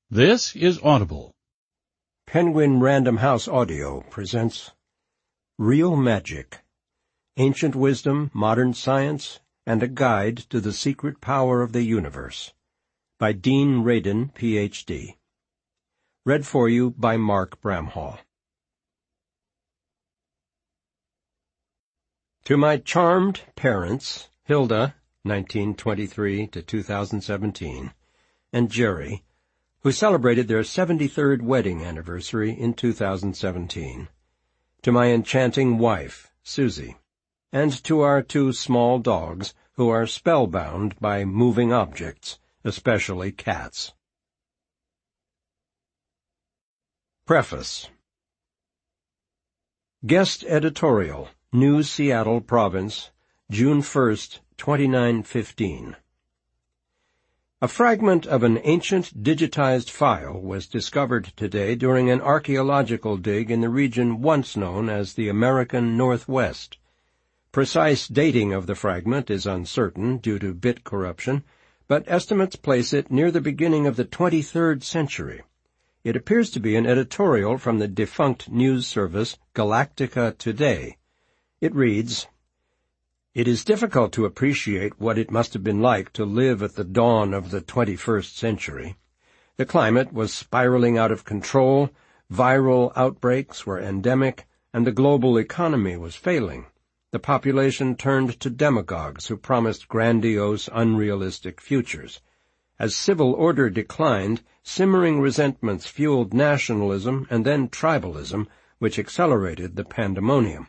This is Audible. Penguin Random House Audio presents Real Magic, Ancient Wisdom, Modern Science, and a Guide to the Secret Power of the Universe, by Dean Radin, Ph.D. Read for you by Mark Bramhall. To my charmed parents, Hilda, 1923 to 2017, and Jerry, who celebrated their 73rd wedding anniversary in 2017, to my enchanting wife, Susie, and to our two small dogs who are spellbound by moving objects, especially cats. Preface. Guest Editorial, New Seattle Province, June 1, 2915. A fragment of an ancient digitized file was discovered today during an archaeological dig in the region once known as the American Northwest. Precise dating of the fragment is uncertain due to bit corruption, but estimates place it near the beginning of the 23rd century. It appears to be an editorial from the defunct news service Galactica Today. It reads, "It is difficult to appreciate what it must have been like to live at the dawn of the 21st century. The climate was spiraling out of control, viral outbreaks were endemic, and the global economy was failing. The population turned to demagogues who promised grandiose, unrealistic futures. As civil order declined, simmering resentments fueled nationalism and then tribalism, which accelerated the pandemonium.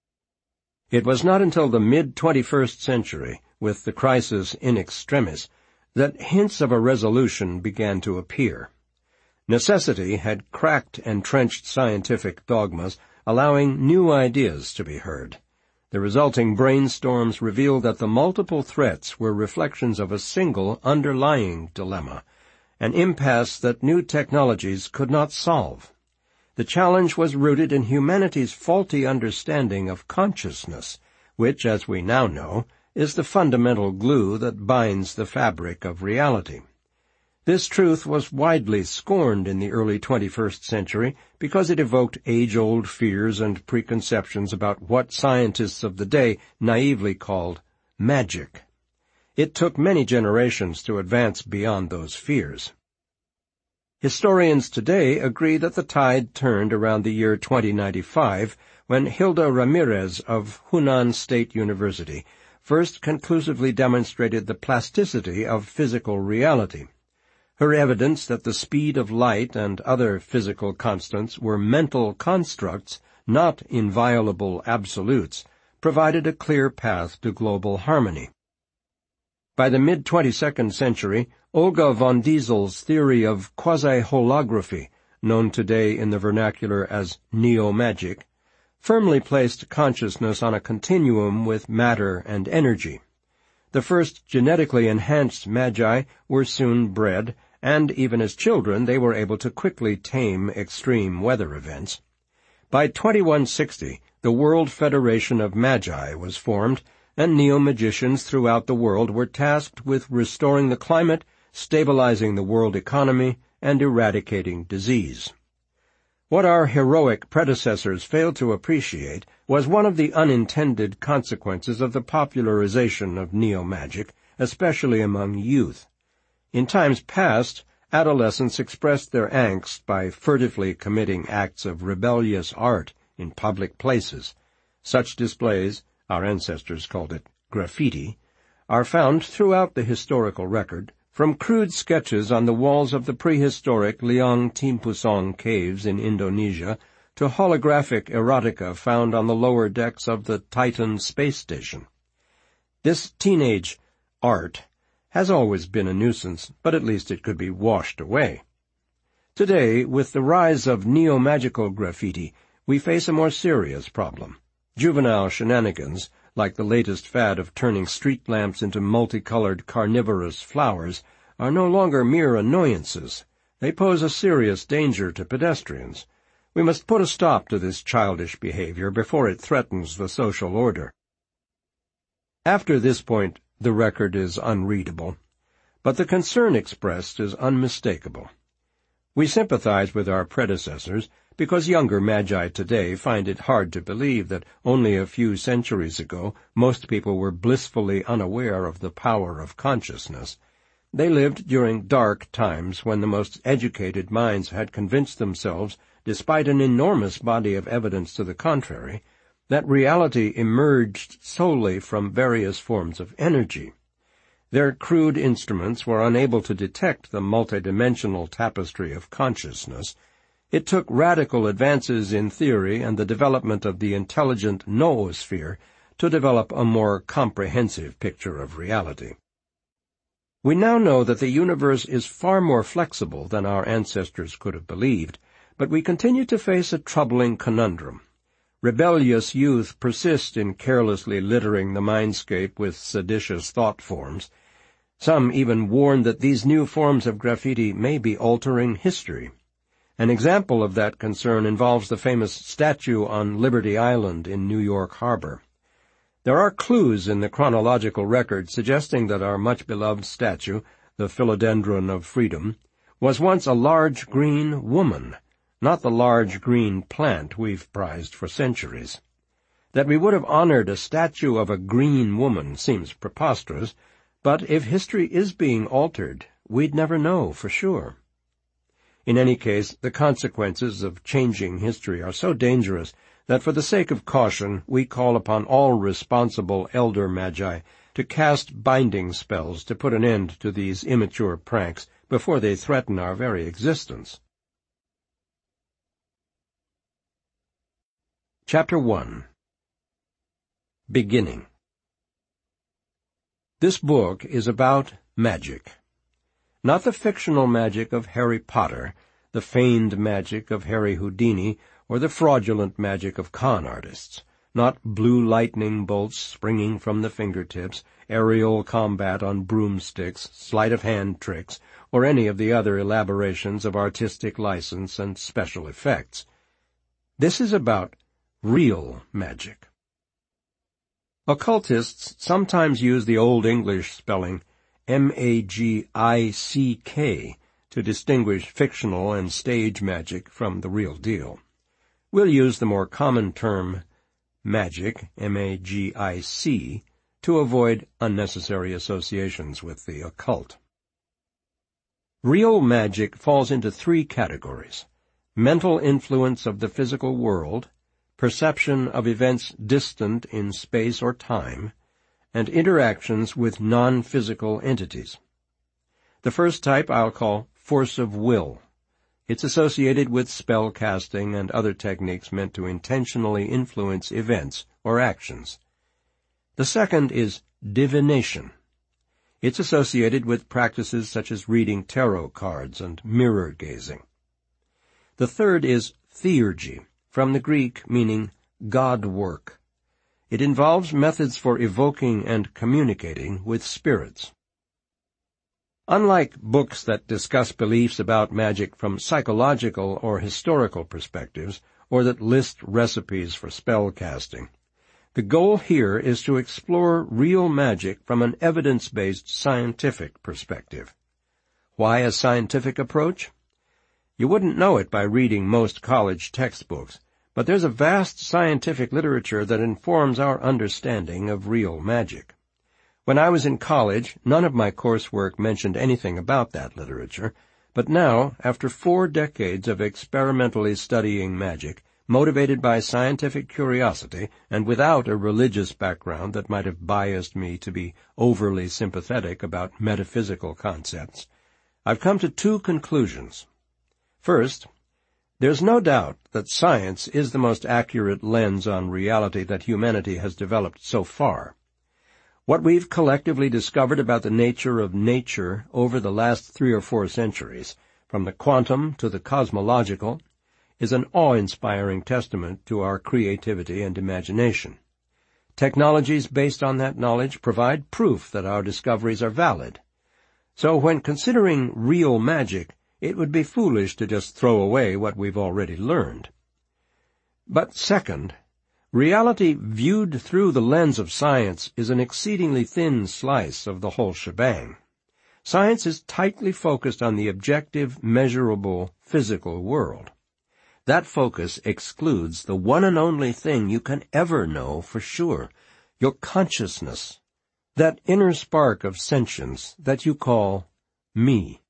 It was not until the mid-21st century, with the crisis in extremis, that hints of a resolution began to appear. Necessity had cracked entrenched scientific dogmas, allowing new ideas to be heard. The resulting brainstorms revealed that the multiple threats were reflections of a single underlying dilemma, an impasse that new technologies could not solve. The challenge was rooted in humanity's faulty understanding of consciousness, which, as we now know, is the fundamental glue that binds the fabric of reality. This truth was widely scorned in the early 21st century because it evoked age-old fears and preconceptions about what scientists of the day naively called magic. It took many generations to advance beyond those fears. Historians today agree that the tide turned around the year 2095 when Hilda Ramirez of Hunan State University first conclusively demonstrated the plasticity of physical reality. Her evidence that the speed of light and other physical constants were mental constructs, not inviolable absolutes, provided a clear path to global harmony. By the mid-22nd century, Olga von Diesel's theory of quasi-holography, known today in the vernacular as neo-magic, firmly placed consciousness on a continuum with matter and energy. The first genetically enhanced magi were soon bred, and even as children they were able to quickly tame extreme weather events. By 2160, the World Federation of Magi was formed, and neo-magicians throughout the world were tasked with restoring the climate, stabilizing the world economy, and eradicating disease. What our heroic predecessors failed to appreciate was one of the unintended consequences of the popularization of neo-magic, especially among youth. In times past, adolescents expressed their angst by furtively committing acts of rebellious art in public places. Such displays, our ancestors called it graffiti, are found throughout the historical record, from crude sketches on the walls of the prehistoric Liang Timpusong caves in Indonesia to holographic erotica found on the lower decks of the Titan space station. This teenage art has always been a nuisance, but at least it could be washed away. Today, with the rise of neo-magical graffiti, we face a more serious problem. Juvenile shenanigans, like the latest fad of turning street lamps into multicolored carnivorous flowers, are no longer mere annoyances. They pose a serious danger to pedestrians. We must put a stop to this childish behavior before it threatens the social order. After this point, the record is unreadable, but the concern expressed is unmistakable. We sympathize with our predecessors because younger magi today find it hard to believe that only a few centuries ago most people were blissfully unaware of the power of consciousness. They lived during dark times when the most educated minds had convinced themselves, despite an enormous body of evidence to the contrary, that reality emerged solely from various forms of energy. Their crude instruments were unable to detect the multidimensional tapestry of consciousness. It took radical advances in theory and the development of the intelligent noosphere to develop a more comprehensive picture of reality. We now know that the universe is far more flexible than our ancestors could have believed, but we continue to face a troubling conundrum. Rebellious youth persist in carelessly littering the mindscape with seditious thought forms. Some even warn that these new forms of graffiti may be altering history. An example of that concern involves the famous statue on Liberty Island in New York Harbor. There are clues in the chronological record suggesting that our much-beloved statue, the Philodendron of Freedom, was once a large green woman, not the large green plant we've prized for centuries. That we would have honored a statue of a green woman seems preposterous, but if history is being altered, we'd never know for sure. In any case, the consequences of changing history are so dangerous that for the sake of caution we call upon all responsible elder magi to cast binding spells to put an end to these immature pranks before they threaten our very existence. Chapter 1. Beginning. This book is about magic. Not the fictional magic of Harry Potter, the feigned magic of Harry Houdini, or the fraudulent magic of con artists. Not blue lightning bolts springing from the fingertips, aerial combat on broomsticks, sleight-of-hand tricks, or any of the other elaborations of artistic license and special effects. This is about real magic. Occultists sometimes use the Old English spelling magick to distinguish fictional and stage magic from the real deal. We'll use the more common term magic, magic, to avoid unnecessary associations with the occult. Real magic falls into three categories: mental influence of the physical world, perception of events distant in space or time, and interactions with non-physical entities. The first type I'll call force of will. It's associated with spell casting and other techniques meant to intentionally influence events or actions. The second is divination. It's associated with practices such as reading tarot cards and mirror gazing. The third is theurgy, from the Greek meaning God work. It involves methods for evoking and communicating with spirits. Unlike books that discuss beliefs about magic from psychological or historical perspectives, or that list recipes for spell casting, the goal here is to explore real magic from an evidence-based scientific perspective. Why a scientific approach? You wouldn't know it by reading most college textbooks, but there's a vast scientific literature that informs our understanding of real magic. When I was in college, none of my coursework mentioned anything about that literature, but now, after 4 decades of experimentally studying magic, motivated by scientific curiosity and without a religious background that might have biased me to be overly sympathetic about metaphysical concepts, I've come to 2 conclusions. First, there's no doubt that science is the most accurate lens on reality that humanity has developed so far. What we've collectively discovered about the nature of nature over the last 3 or 4 centuries, from the quantum to the cosmological, is an awe-inspiring testament to our creativity and imagination. Technologies based on that knowledge provide proof that our discoveries are valid. So when considering real magic, it would be foolish to just throw away what we've already learned. But second, reality viewed through the lens of science is an exceedingly thin slice of the whole shebang. Science is tightly focused on the objective, measurable, physical world. That focus excludes the one and only thing you can ever know for sure, your consciousness, that inner spark of sentience that you call me.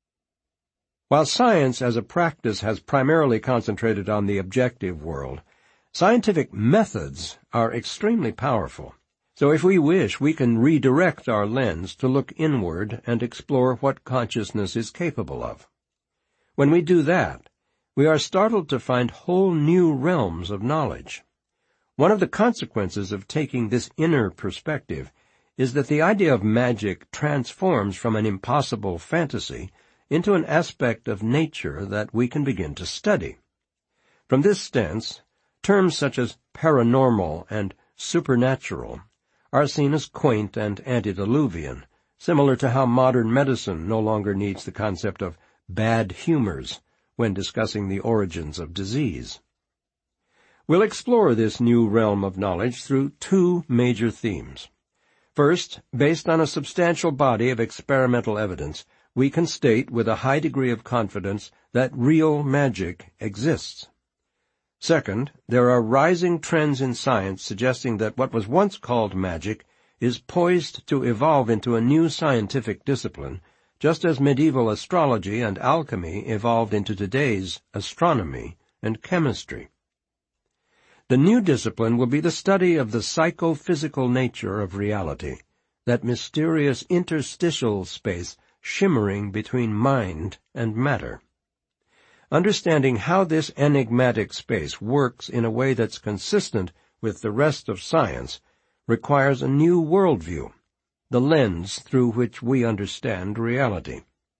While science as a practice has primarily concentrated on the objective world, scientific methods are extremely powerful. So if we wish, we can redirect our lens to look inward and explore what consciousness is capable of. When we do that, we are startled to find whole new realms of knowledge. One of the consequences of taking this inner perspective is that the idea of magic transforms from an impossible fantasy into an aspect of nature that we can begin to study. From this stance, terms such as paranormal and supernatural are seen as quaint and antediluvian, similar to how modern medicine no longer needs the concept of bad humors when discussing the origins of disease. We'll explore this new realm of knowledge through two major themes. First, based on a substantial body of experimental evidence, we can state with a high degree of confidence that real magic exists. Second, there are rising trends in science suggesting that what was once called magic is poised to evolve into a new scientific discipline, just as medieval astrology and alchemy evolved into today's astronomy and chemistry. The new discipline will be the study of the psychophysical nature of reality, that mysterious interstitial space shimmering between mind and matter. Understanding how this enigmatic space works in a way that's consistent with the rest of science requires a new worldview, the lens through which we understand reality.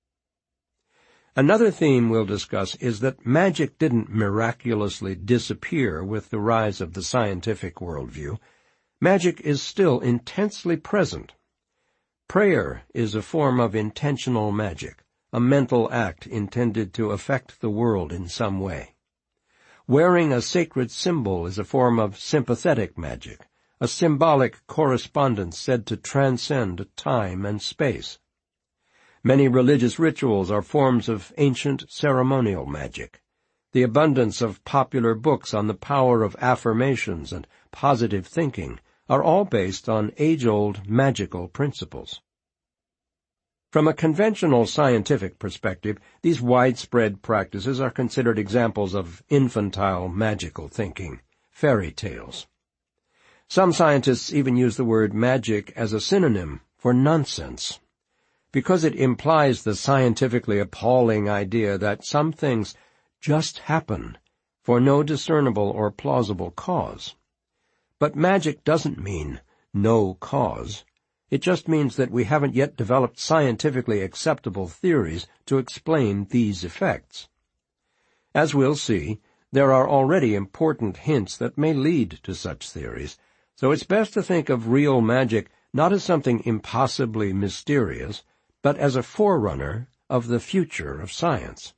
Another theme we'll discuss is that magic didn't miraculously disappear with the rise of the scientific worldview. Magic is still intensely present. Prayer is a form of intentional magic, a mental act intended to affect the world in some way. Wearing a sacred symbol is a form of sympathetic magic, a symbolic correspondence said to transcend time and space. Many religious rituals are forms of ancient ceremonial magic. The abundance of popular books on the power of affirmations and positive thinking are all based on age-old magical principles. From a conventional scientific perspective, these widespread practices are considered examples of infantile magical thinking, fairy tales. Some scientists even use the word magic as a synonym for nonsense, because it implies the scientifically appalling idea that some things just happen for no discernible or plausible cause. But magic doesn't mean no cause. It just means that we haven't yet developed scientifically acceptable theories to explain these effects. As we'll see, there are already important hints that may lead to such theories, so it's best to think of real magic not as something impossibly mysterious, but as a forerunner of the future of science.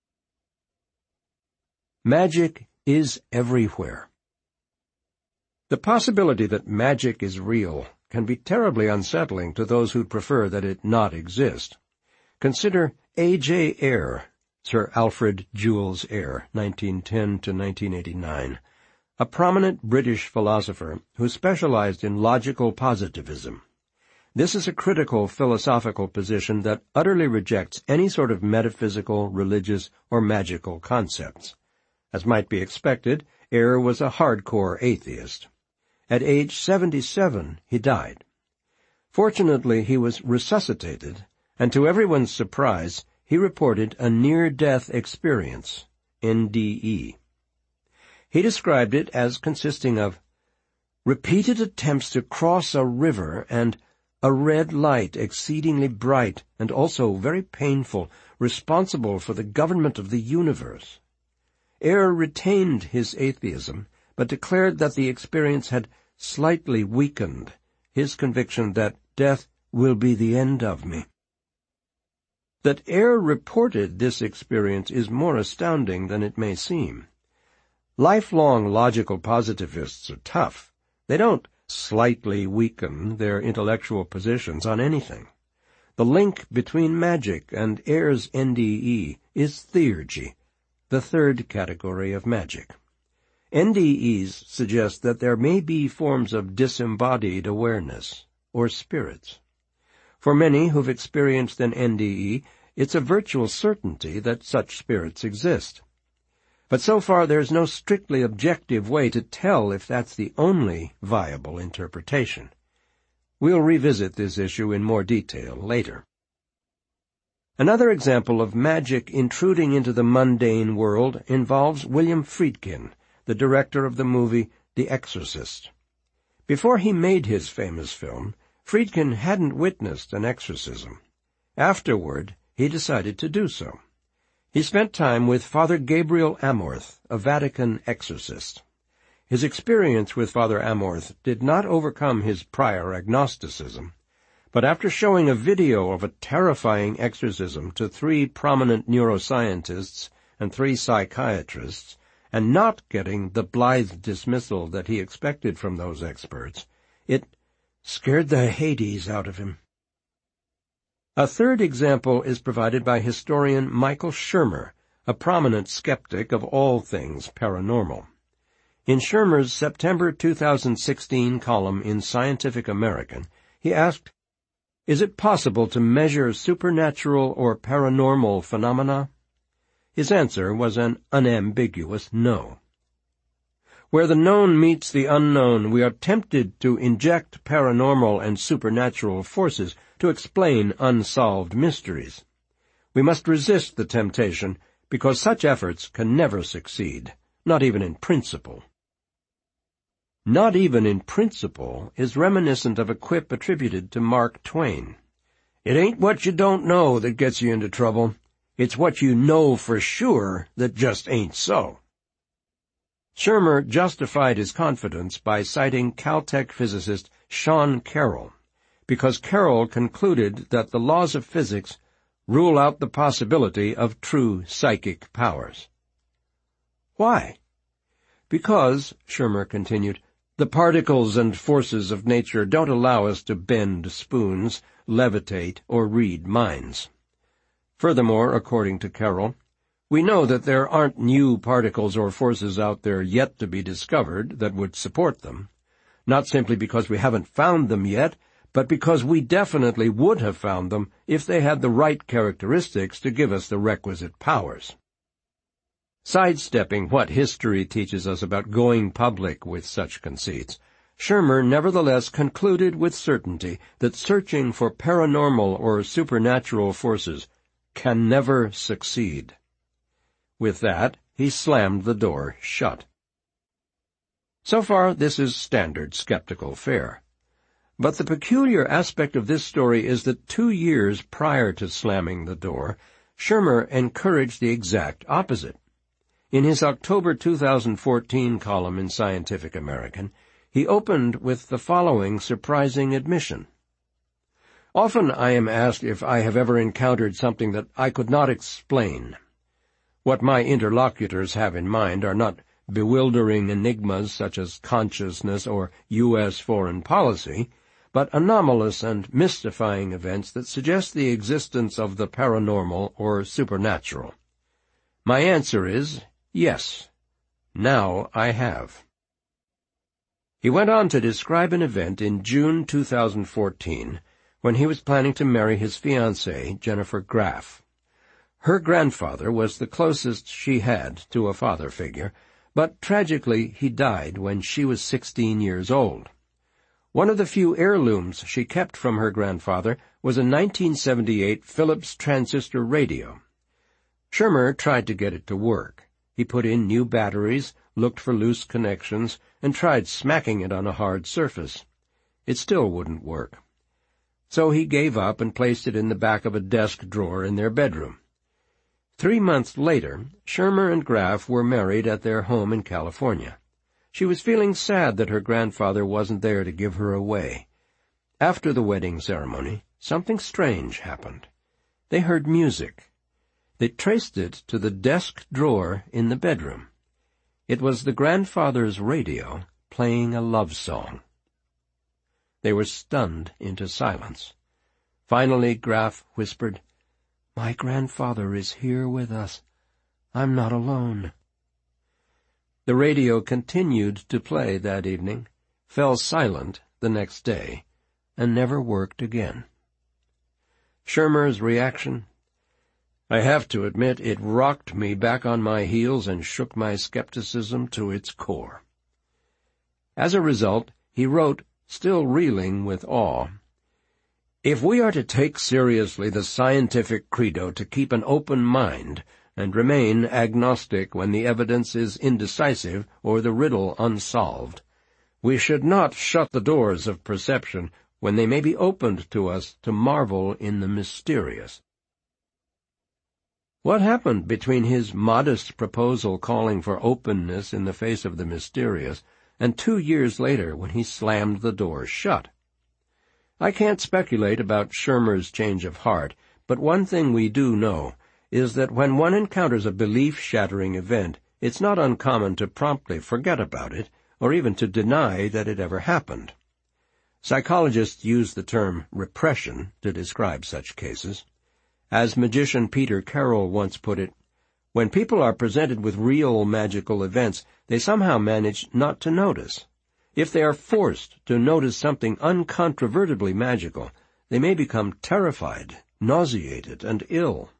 Magic is everywhere. The possibility that magic is real can be terribly unsettling to those who prefer that it not exist. Consider A.J. Ayer, Sir Alfred Jules Ayer, 1910 to 1989, a prominent British philosopher who specialized in logical positivism. This is a critical philosophical position that utterly rejects any sort of metaphysical, religious, or magical concepts. As might be expected, Ayer was a hardcore atheist. At age 77, he died. Fortunately, he was resuscitated, and to everyone's surprise, he reported a near-death experience, NDE. He described it as consisting of repeated attempts to cross a river and a red light exceedingly bright and also very painful, responsible for the government of the universe. Ayer retained his atheism, but declared that the experience had slightly weakened his conviction that death will be the end of me. That Ayer reported this experience is more astounding than it may seem. Lifelong logical positivists are tough. They don't slightly weaken their intellectual positions on anything. The link between magic and Ayer's NDE is theurgy, the third category of magic. NDEs suggest that there may be forms of disembodied awareness, or spirits. For many who've experienced an NDE, it's a virtual certainty that such spirits exist. But so far there's no strictly objective way to tell if that's the only viable interpretation. We'll revisit this issue in more detail later. Another example of magic intruding into the mundane world involves William Friedkin, the director of the movie The Exorcist. Before he made his famous film, Friedkin hadn't witnessed an exorcism. Afterward, he decided to do so. He spent time with Father Gabriel Amorth, a Vatican exorcist. His experience with Father Amorth did not overcome his prior agnosticism, but after showing a video of a terrifying exorcism to 3 prominent neuroscientists and 3 psychiatrists, and not getting the blithe dismissal that he expected from those experts, it scared the Hades out of him. A third example is provided by historian Michael Shermer, a prominent skeptic of all things paranormal. In Shermer's September 2016 column in Scientific American, he asked, "Is it possible to measure supernatural or paranormal phenomena?" His answer was an unambiguous no. Where the known meets the unknown, we are tempted to inject paranormal and supernatural forces to explain unsolved mysteries. We must resist the temptation, because such efforts can never succeed, not even in principle. Not even in principle is reminiscent of a quip attributed to Mark Twain. It ain't what you don't know that gets you into trouble. It's what you know for sure that just ain't so. Shermer justified his confidence by citing Caltech physicist Sean Carroll, because Carroll concluded that the laws of physics rule out the possibility of true psychic powers. Why? Because, Shermer continued, the particles and forces of nature don't allow us to bend spoons, levitate, or read minds. Furthermore, according to Carroll, we know that there aren't new particles or forces out there yet to be discovered that would support them, not simply because we haven't found them yet, but because we definitely would have found them if they had the right characteristics to give us the requisite powers. Sidestepping what history teaches us about going public with such conceits, Shermer nevertheless concluded with certainty that searching for paranormal or supernatural forces can never succeed. With that, he slammed the door shut. So far, this is standard skeptical fare. But the peculiar aspect of this story is that 2 years prior to slamming the door, Shermer encouraged the exact opposite. In his October 2014 column in Scientific American, he opened with the following surprising admission. Often I am asked if I have ever encountered something that I could not explain. What my interlocutors have in mind are not bewildering enigmas such as consciousness or U.S. foreign policy, but anomalous and mystifying events that suggest the existence of the paranormal or supernatural. My answer is yes. Now I have. He went on to describe an event in June 2014 when he was planning to marry his fiancée, Jennifer Graff. Her grandfather was the closest she had to a father figure, but tragically he died when she was 16 years old. One of the few heirlooms she kept from her grandfather was a 1978 Philips transistor radio. Shermer tried to get it to work. He put in new batteries, looked for loose connections, and tried smacking it on a hard surface. It still wouldn't work. So he gave up and placed it in the back of a desk drawer in their bedroom. 3 months later, Shermer and Graff were married at their home in California. She was feeling sad that her grandfather wasn't there to give her away. After the wedding ceremony, something strange happened. They heard music. They traced it to the desk drawer in the bedroom. It was the grandfather's radio playing a love song. They were stunned into silence. Finally Graf whispered, "My grandfather is here with us. I'm not alone." The radio continued to play that evening, fell silent the next day, and never worked again. Schirmer's reaction? I have to admit it rocked me back on my heels and shook my skepticism to its core. As a result, he wrote, still reeling with awe, "If we are to take seriously the scientific credo to keep an open mind and remain agnostic when the evidence is indecisive or the riddle unsolved, we should not shut the doors of perception when they may be opened to us to marvel in the mysterious." What happened between his modest proposal calling for openness in the face of the mysterious and 2 years later when he slammed the door shut? I can't speculate about Schirmer's change of heart, but one thing we do know is that when one encounters a belief-shattering event, it's not uncommon to promptly forget about it, or even to deny that it ever happened. Psychologists use the term repression to describe such cases. As magician Peter Carroll once put it, when people are presented with real magical events, they somehow manage not to notice. If they are forced to notice something uncontrovertibly magical, they may become terrified, nauseated, and ill.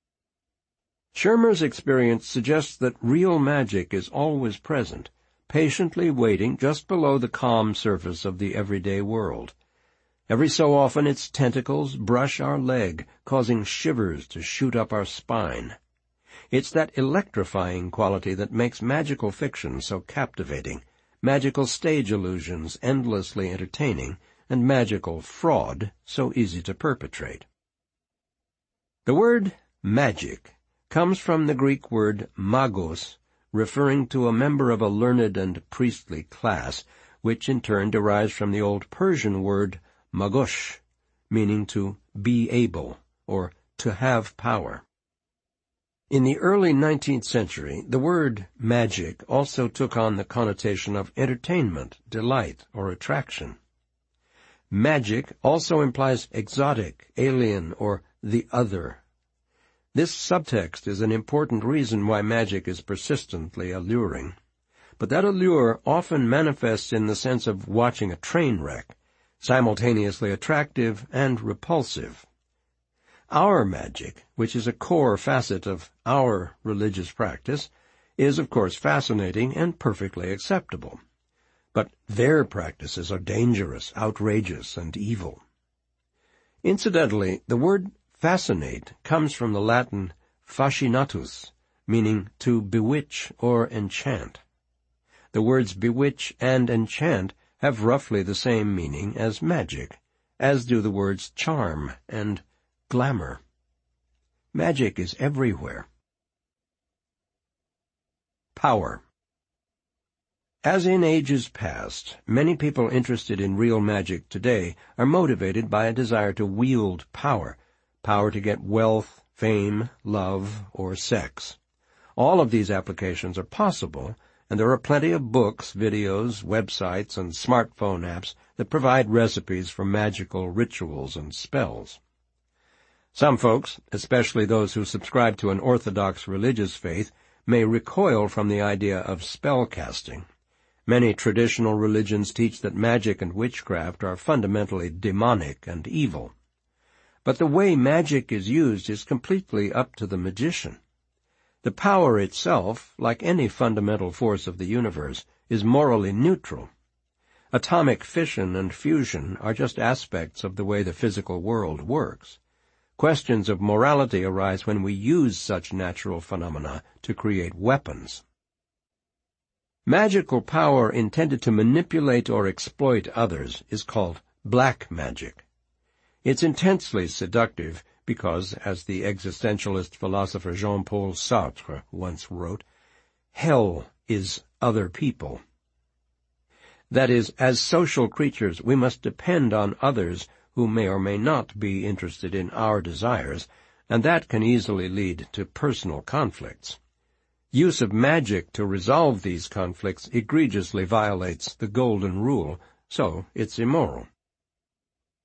Schirmer's experience suggests that real magic is always present, patiently waiting just below the calm surface of the everyday world. Every so often its tentacles brush our leg, causing shivers to shoot up our spine. It's that electrifying quality that makes magical fiction so captivating, magical stage illusions endlessly entertaining, and magical fraud so easy to perpetrate. The word magic comes from the Greek word magos, referring to a member of a learned and priestly class, which in turn derives from the old Persian word magosh, meaning to be able, or to have power. In the early 19th century, the word magic also took on the connotation of entertainment, delight, or attraction. Magic also implies exotic, alien, or the other. This subtext is an important reason why magic is persistently alluring. But that allure often manifests in the sense of watching a train wreck, simultaneously attractive and repulsive. Our magic, which is a core facet of our religious practice, is of course fascinating and perfectly acceptable. But their practices are dangerous, outrageous, and evil. Incidentally, the word fascinate comes from the Latin fascinatus, meaning to bewitch or enchant. The words bewitch and enchant have roughly the same meaning as magic, as do the words charm and glamour. Magic is everywhere. Power. As in ages past, many people interested in real magic today are motivated by a desire to wield power, power to get wealth, fame, love, or sex. All of these applications are possible, and there are plenty of books, videos, websites, and smartphone apps that provide recipes for magical rituals and spells. Some folks, especially those who subscribe to an orthodox religious faith, may recoil from the idea of spell casting. Many traditional religions teach that magic and witchcraft are fundamentally demonic and evil. But the way magic is used is completely up to the magician. The power itself, like any fundamental force of the universe, is morally neutral. Atomic fission and fusion are just aspects of the way the physical world works. Questions of morality arise when we use such natural phenomena to create weapons. Magical power intended to manipulate or exploit others is called black magic. It's intensely seductive because, as the existentialist philosopher Jean-Paul Sartre once wrote, hell is other people. That is, as social creatures, we must depend on others who may or may not be interested in our desires, and that can easily lead to personal conflicts. Use of magic to resolve these conflicts egregiously violates the golden rule, so it's immoral.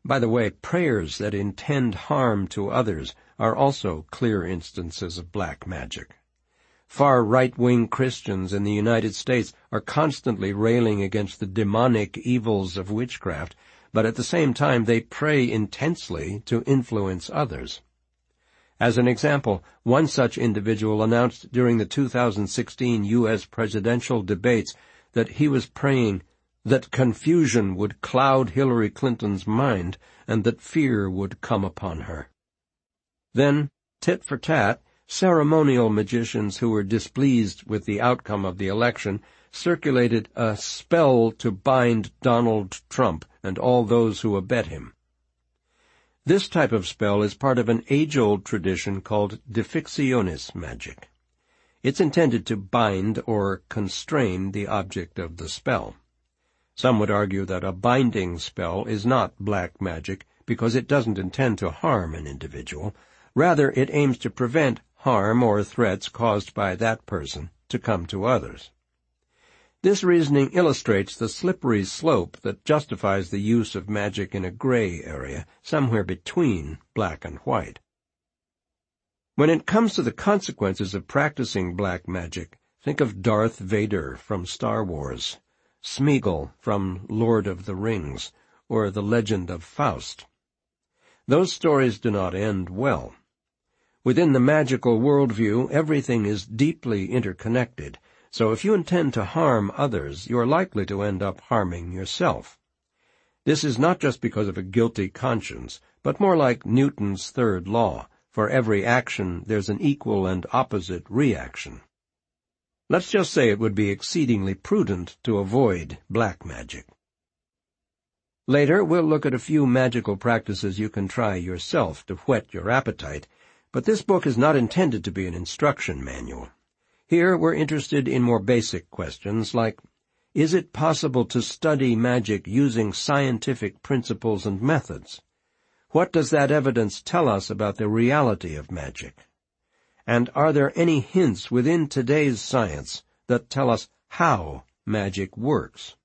By the way, prayers that intend harm to others are also clear instances of black magic. Far right-wing Christians in the United States are constantly railing against the demonic evils of witchcraft, but at the same time they pray intensely to influence others. As an example, one such individual announced during the 2016 U.S. presidential debates that he was praying that confusion would cloud Hillary Clinton's mind and that fear would come upon her. Then, tit for tat, ceremonial magicians who were displeased with the outcome of the election circulated a spell to bind Donald Trump and all those who abet him. This type of spell is part of an age-old tradition called defixionis magic. It's intended to bind or constrain the object of the spell. Some would argue that a binding spell is not black magic because it doesn't intend to harm an individual. Rather, it aims to prevent harm or threats caused by that person to come to others. This reasoning illustrates the slippery slope that justifies the use of magic in a gray area, somewhere between black and white. When it comes to the consequences of practicing black magic, think of Darth Vader from Star Wars, Smeagol from Lord of the Rings, or The Legend of Faust. Those stories do not end well. Within the magical worldview, everything is deeply interconnected, so if you intend to harm others, you are likely to end up harming yourself. This is not just because of a guilty conscience, but more like Newton's third law. For every action, there's an equal and opposite reaction. Let's just say it would be exceedingly prudent to avoid black magic. Later, we'll look at a few magical practices you can try yourself to whet your appetite, but this book is not intended to be an instruction manual. Here we're interested in more basic questions like, is it possible to study magic using scientific principles and methods? What does that evidence tell us about the reality of magic? And are there any hints within today's science that tell us how magic works?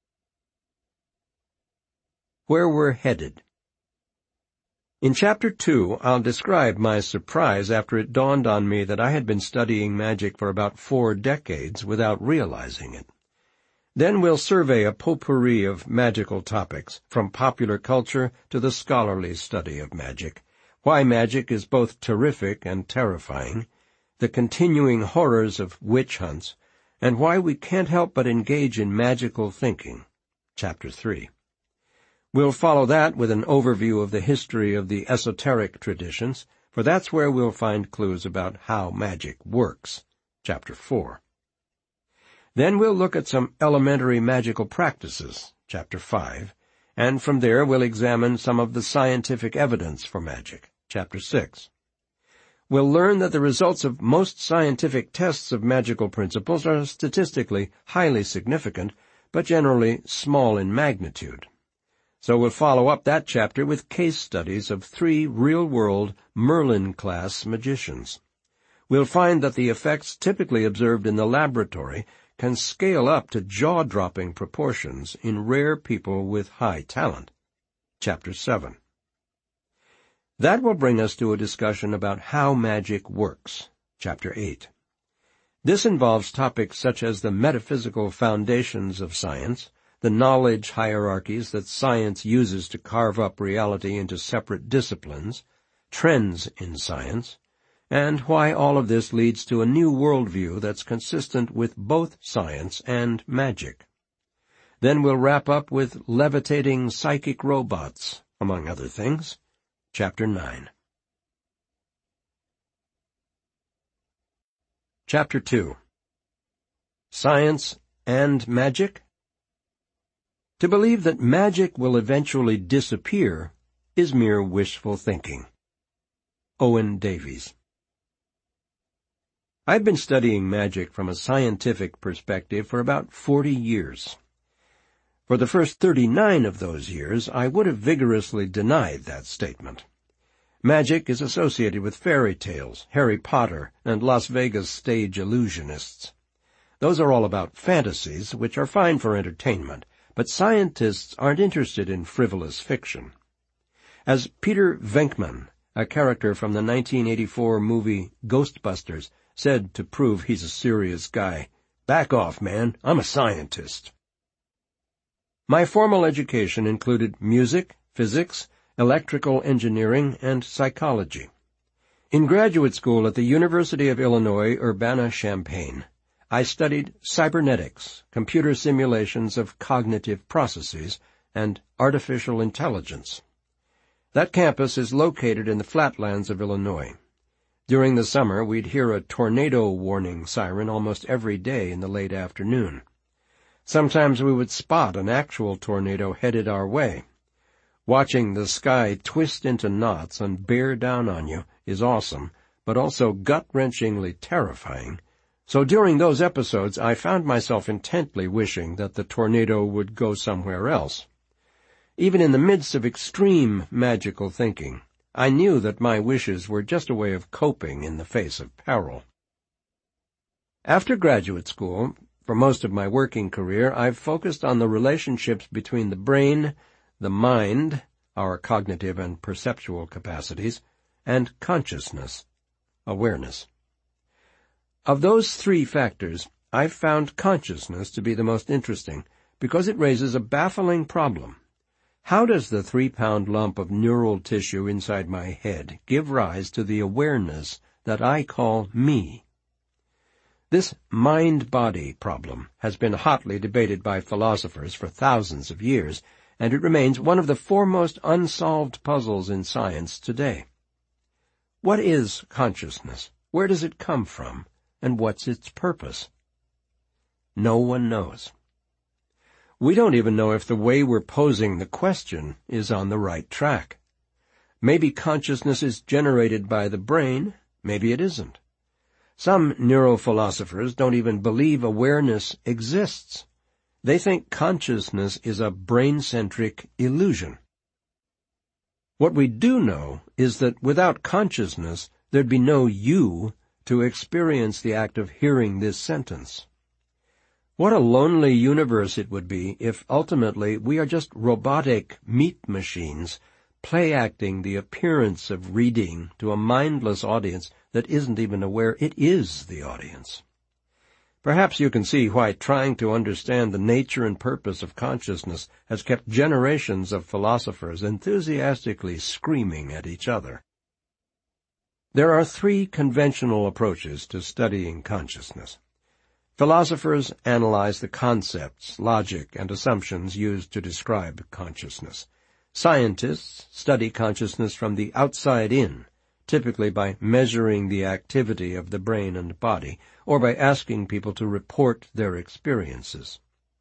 Where we're headed. In Chapter 2, I'll describe my surprise after it dawned on me that I had been studying magic for about 4 decades without realizing it. Then we'll survey a potpourri of magical topics, from popular culture to the scholarly study of magic, why magic is both terrific and terrifying, the continuing horrors of witch hunts, and why we can't help but engage in magical thinking. Chapter 3. We'll follow that with an overview of the history of the esoteric traditions, for that's where we'll find clues about how magic works. Chapter 4. Then we'll look at some elementary magical practices. Chapter 5. And from there we'll examine some of the scientific evidence for magic. Chapter 6. We'll learn that the results of most scientific tests of magical principles are statistically highly significant, but generally small in magnitude. So we'll follow up that chapter with case studies of 3 real-world Merlin-class magicians. We'll find that the effects typically observed in the laboratory can scale up to jaw-dropping proportions in rare people with high talent. Chapter 7. That will bring us to a discussion about how magic works. Chapter 8. This involves topics such as the metaphysical foundations of science, the knowledge hierarchies that science uses to carve up reality into separate disciplines, trends in science, and why all of this leads to a new worldview that's consistent with both science and magic. Then we'll wrap up with levitating psychic robots, among other things. Chapter 9. Chapter 2. Science and Magic? To believe that magic will eventually disappear is mere wishful thinking. Owen Davies. I've been studying magic from a scientific perspective for about 40 years. For the first 39 of those years, I would have vigorously denied that statement. Magic is associated with fairy tales, Harry Potter, and Las Vegas stage illusionists. Those are all about fantasies, which are fine for entertainment, but scientists aren't interested in frivolous fiction. As Peter Venkman, a character from the 1984 movie Ghostbusters, said to prove he's a serious guy, "Back off, man, I'm a scientist." My formal education included music, physics, electrical engineering, and psychology. In graduate school at the University of Illinois Urbana-Champaign, I studied cybernetics, computer simulations of cognitive processes, and artificial intelligence. That campus is located in the flatlands of Illinois. During the summer, we'd hear a tornado warning siren almost every day in the late afternoon. Sometimes we would spot an actual tornado headed our way. Watching the sky twist into knots and bear down on you is awesome, but also gut-wrenchingly terrifying. So during those episodes, I found myself intently wishing that the tornado would go somewhere else. Even in the midst of extreme magical thinking, I knew that my wishes were just a way of coping in the face of peril. After graduate school, for most of my working career, I've focused on the relationships between the brain, the mind, our cognitive and perceptual capacities, and consciousness, awareness. Of those three factors, I've found consciousness to be the most interesting because it raises a baffling problem. How does the 3-pound lump of neural tissue inside my head give rise to the awareness that I call me? This mind-body problem has been hotly debated by philosophers for thousands of years, and it remains one of the foremost unsolved puzzles in science today. What is consciousness? Where does it come from? And what's its purpose? No one knows. We don't even know if the way we're posing the question is on the right track. Maybe consciousness is generated by the brain, maybe it isn't. Some neurophilosophers don't even believe awareness exists. They think consciousness is a brain-centric illusion. What we do know is that without consciousness, there'd be no you to experience the act of hearing this sentence. What a lonely universe it would be if ultimately we are just robotic meat machines play-acting the appearance of reading to a mindless audience that isn't even aware it is the audience. Perhaps you can see why trying to understand the nature and purpose of consciousness has kept generations of philosophers enthusiastically screaming at each other. There are three conventional approaches to studying consciousness. Philosophers analyze the concepts, logic, and assumptions used to describe consciousness. Scientists study consciousness from the outside in, typically by measuring the activity of the brain and body, or by asking people to report their experiences.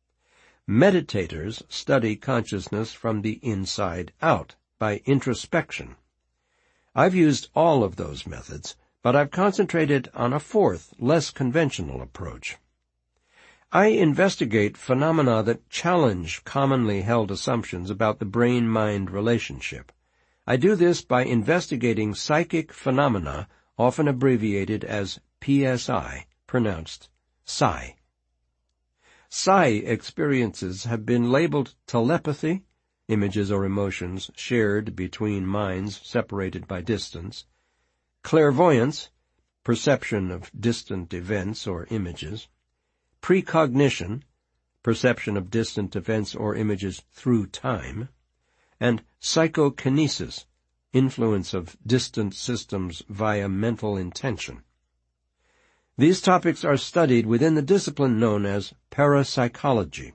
Meditators study consciousness from the inside out, by introspection. I've used all of those methods, but I've concentrated on a fourth, less conventional approach. I investigate phenomena that challenge commonly held assumptions about the brain-mind relationship. I do this by investigating psychic phenomena, often abbreviated as PSI, pronounced psi. Psi experiences have been labeled telepathy, images or emotions shared between minds separated by distance, clairvoyance, perception of distant events or images, precognition, perception of distant events or images through time, and psychokinesis, influence of distant systems via mental intention. These topics are studied within the discipline known as parapsychology.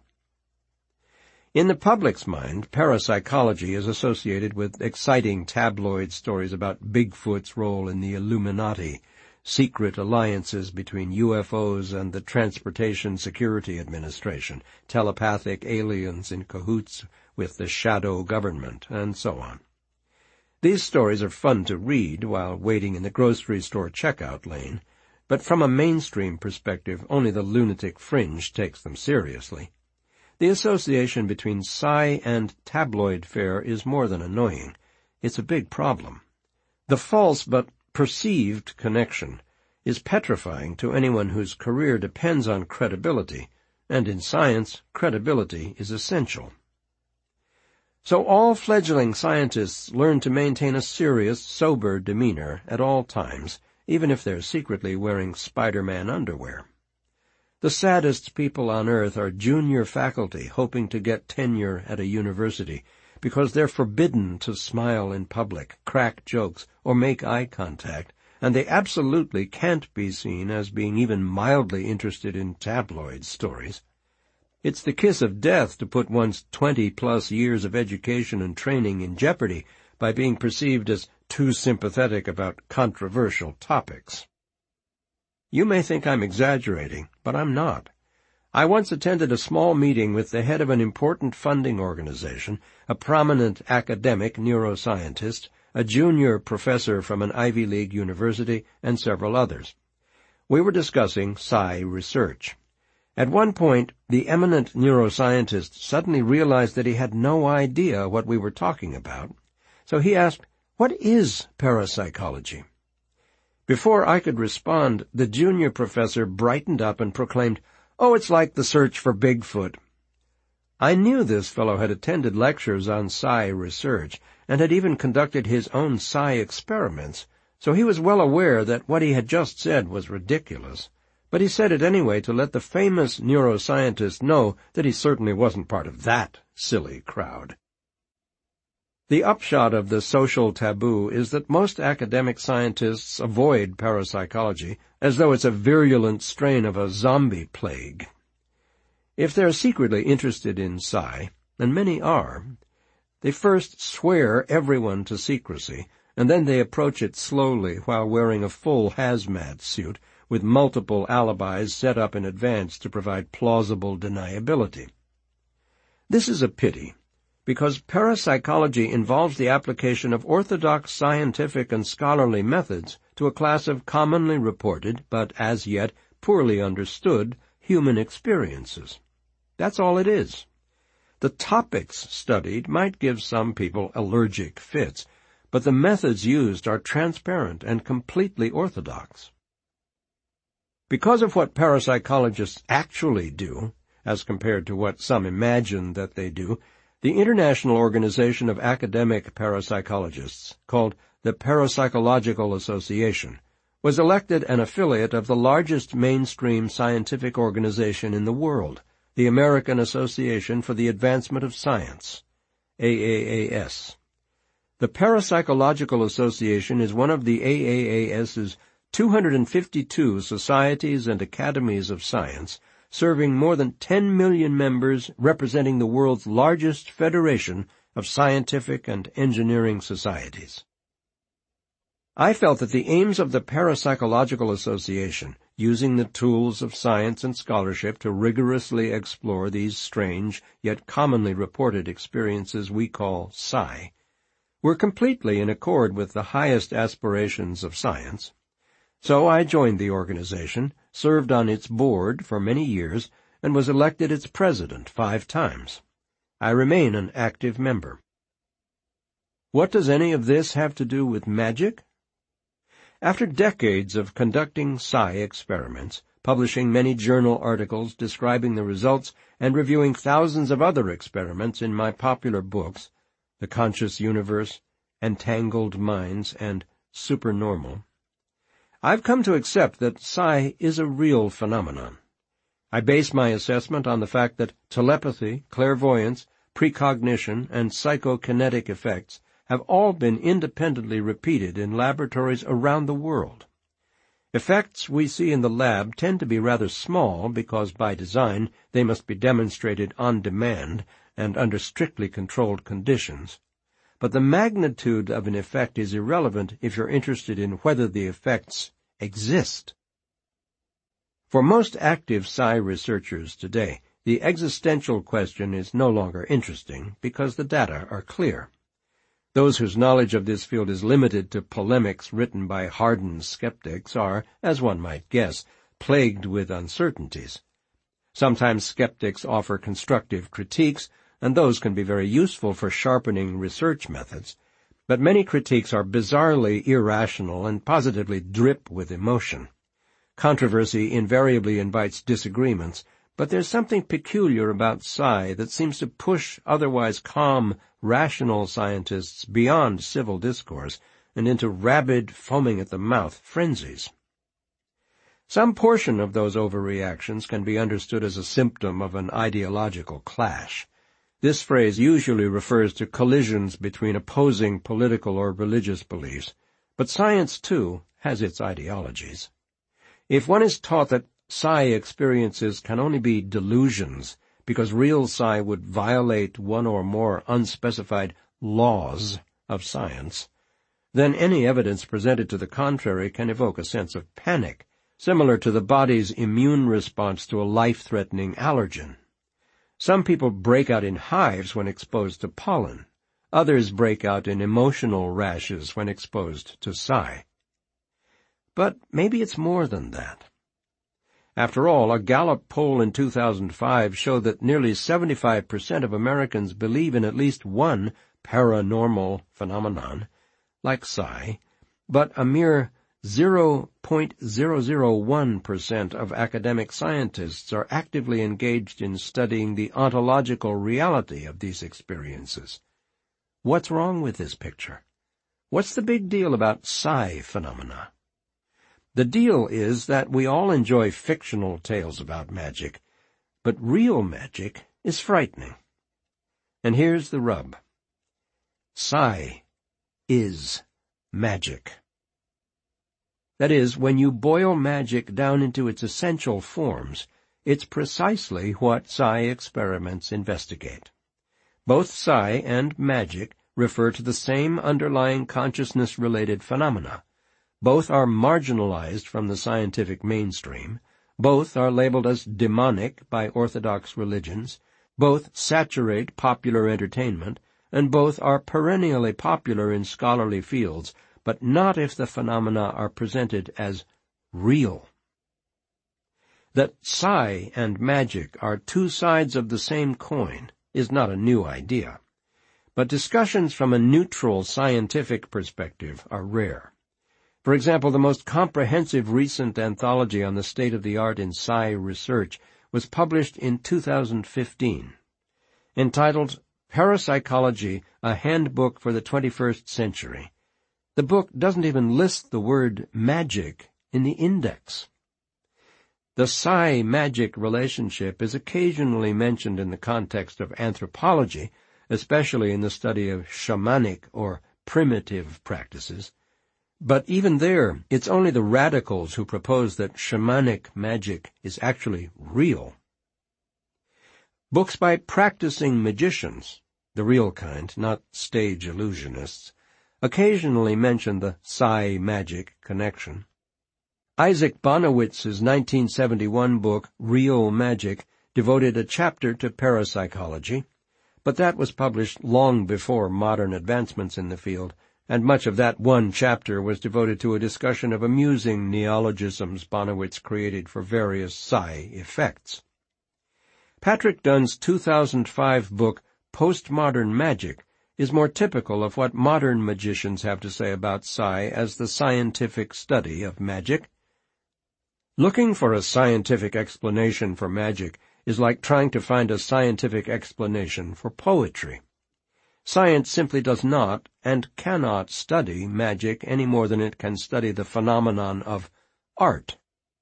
In the public's mind, parapsychology is associated with exciting tabloid stories about Bigfoot's role in the Illuminati, secret alliances between UFOs and the Transportation Security Administration, telepathic aliens in cahoots with the shadow government, and so on. These stories are fun to read while waiting in the grocery store checkout lane, but from a mainstream perspective, only the lunatic fringe takes them seriously. The association between psi and tabloid fare is more than annoying. It's a big problem. The false but perceived connection is petrifying to anyone whose career depends on credibility, and in science, credibility is essential. So all fledgling scientists learn to maintain a serious, sober demeanor at all times, even if they're secretly wearing Spider-Man underwear. The saddest people on earth are junior faculty hoping to get tenure at a university because they're forbidden to smile in public, crack jokes, or make eye contact, and they absolutely can't be seen as being even mildly interested in tabloid stories. It's the kiss of death to put one's 20-plus years of education and training in jeopardy by being perceived as too sympathetic about controversial topics. You may think I'm exaggerating, but I'm not. I once attended a small meeting with the head of an important funding organization, a prominent academic neuroscientist, a junior professor from an Ivy League university, and several others. We were discussing psi research. At one point, the eminent neuroscientist suddenly realized that he had no idea what we were talking about, so he asked, "What is parapsychology?" Before I could respond, the junior professor brightened up and proclaimed, "Oh, it's like the search for Bigfoot." I knew this fellow had attended lectures on psi research and had even conducted his own psi experiments, so he was well aware that what he had just said was ridiculous. But he said it anyway to let the famous neuroscientist know that he certainly wasn't part of that silly crowd. The upshot of the social taboo is that most academic scientists avoid parapsychology as though it's a virulent strain of a zombie plague. If they're secretly interested in psi, and many are, they first swear everyone to secrecy, and then they approach it slowly while wearing a full hazmat suit with multiple alibis set up in advance to provide plausible deniability. This is a pity, because parapsychology involves the application of orthodox scientific and scholarly methods to a class of commonly reported, but as yet poorly understood, human experiences. That's all it is. The topics studied might give some people allergic fits, but the methods used are transparent and completely orthodox. Because of what parapsychologists actually do, as compared to what some imagine that they do, the International Organization of Academic Parapsychologists, called the Parapsychological Association, was elected an affiliate of the largest mainstream scientific organization in the world, the American Association for the Advancement of Science, AAAS. The Parapsychological Association is one of the AAAS's 252 societies and academies of science, serving more than 10 million members, representing the world's largest federation of scientific and engineering societies. I felt that the aims of the Parapsychological Association, using the tools of science and scholarship to rigorously explore these strange yet commonly reported experiences we call psi, were completely in accord with the highest aspirations of science. So I joined the organization, served on its board for many years, and was elected its president 5 times. I remain an active member. What does any of this have to do with magic? After decades of conducting psi experiments, publishing many journal articles describing the results, and reviewing thousands of other experiments in my popular books, The Conscious Universe, Entangled Minds, and Supernormal, I've come to accept that psi is a real phenomenon. I base my assessment on the fact that telepathy, clairvoyance, precognition, and psychokinetic effects have all been independently repeated in laboratories around the world. Effects we see in the lab tend to be rather small because, by design, they must be demonstrated on demand and under strictly controlled conditions. But the magnitude of an effect is irrelevant if you're interested in whether the effects exist. For most active psi researchers today, the existential question is no longer interesting because the data are clear. Those whose knowledge of this field is limited to polemics written by hardened skeptics are, as one might guess, plagued with uncertainties. Sometimes skeptics offer constructive critiques, and those can be very useful for sharpening research methods, but many critiques are bizarrely irrational and positively drip with emotion. Controversy invariably invites disagreements, But there's something peculiar about psi that seems to push otherwise calm, rational scientists beyond civil discourse and into rabid, foaming-at-the-mouth frenzies. Some portion of those overreactions can be understood as a symptom of an ideological clash. This phrase usually refers to collisions between opposing political or religious beliefs, but science, too, has its ideologies. If one is taught that psi experiences can only be delusions because real psi would violate one or more unspecified laws of science, then any evidence presented to the contrary can evoke a sense of panic, similar to the body's immune response to a life-threatening allergen. Some people break out in hives when exposed to pollen. Others break out in emotional rashes when exposed to psi. But maybe it's more than that. After all, a Gallup poll in 2005 showed that nearly 75% of Americans believe in at least one paranormal phenomenon, like psi, but a mere 0.001% of academic scientists are actively engaged in studying the ontological reality of these experiences. What's wrong with this picture? What's the big deal about psi phenomena? The deal is that we all enjoy fictional tales about magic, but real magic is frightening. And here's the rub. Psi is magic. That is, when you boil magic down into its essential forms, it's precisely what psi experiments investigate. Both psi and magic refer to the same underlying consciousness-related phenomena. Both are marginalized from the scientific mainstream. Both are labeled as demonic by orthodox religions. Both saturate popular entertainment, and both are perennially popular in scholarly fields, but not if the phenomena are presented as real. That psi and magic are two sides of the same coin is not a new idea, but discussions from a neutral scientific perspective are rare. For example, the most comprehensive recent anthology on the state-of-the-art in psi research was published in 2015. Entitled Parapsychology, A Handbook for the 21st Century, the book doesn't even list the word magic in the index. The psi-magic relationship is occasionally mentioned in the context of anthropology, especially in the study of shamanic or primitive practices. But even there, it's only the radicals who propose that shamanic magic is actually real. Books by practicing magicians, the real kind, not stage illusionists, occasionally mention the psi-magic connection. Isaac Bonowitz's 1971 book, Real Magic, devoted a chapter to parapsychology, but that was published long before modern advancements in the field, and much of that one chapter was devoted to a discussion of amusing neologisms Bonowitz created for various psi effects. Patrick Dunn's 2005 book, Postmodern Magic, is more typical of what modern magicians have to say about psi as the scientific study of magic. Looking for a scientific explanation for magic is like trying to find a scientific explanation for poetry. Science simply does not and cannot study magic any more than it can study the phenomenon of art.